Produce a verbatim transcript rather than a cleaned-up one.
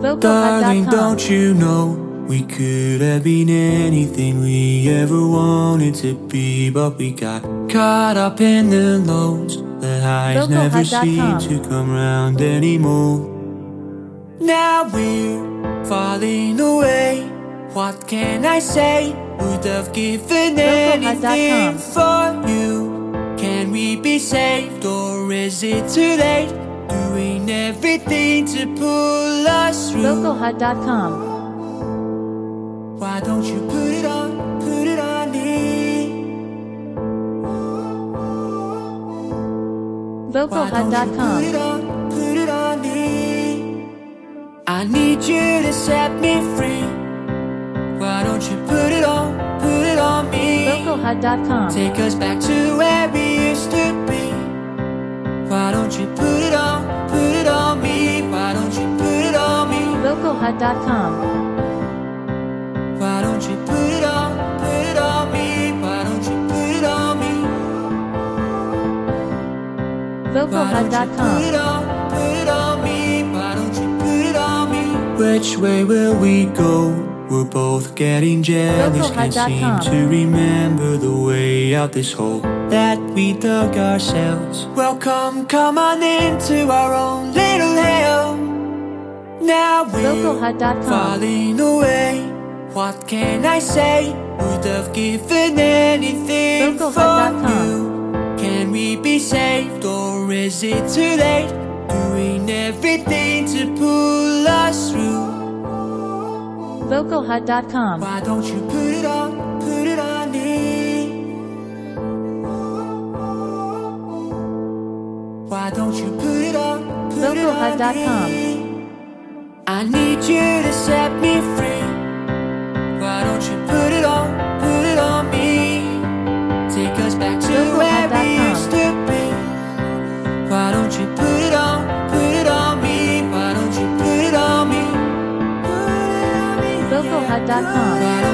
Darling, don't you know we could have been anything we ever wanted to be, but we got caught up in the lows. The highs never seem to come round anymore. Now we're falling away. What can I say? Would have given anything for you. Can we be saved, or is it too late? Doing everything to pull us through. Vocalhut dot com. Why don't you put it on, put it on me? Vocalhut dot com. Put it on, put it on me. I need you to set me free. Why don't you put it on, put it on me? Vocalhut dot com. Take us back to where we used to be. Why don't you put it on, put it on me? Why don't you put it on me? Vocalhut dot com. Why don't you put it on, put it on me? Why don't you put it on me? Vocalhut dot com. Put it on, put it on me. Why don't you put it on me? Which way will we go? We're both getting jealous, can't seem to remember the way out this hole that we dug ourselves. Well, come, come on into our own little hell. Now we're falling away. What can I say? Would have given anything for you. Can we be saved, or is it too late? Doing everything to pull us through. Vocalhut dot com. Why don't you put it on, put it on me? Why don't you put it on, put it on me? I need you to set me free. Why don't you put it on, put it on me? Take us back to where we used to be. Why don't you put it on, put it on me? Why don't you put it on me? Vocalhut dot com.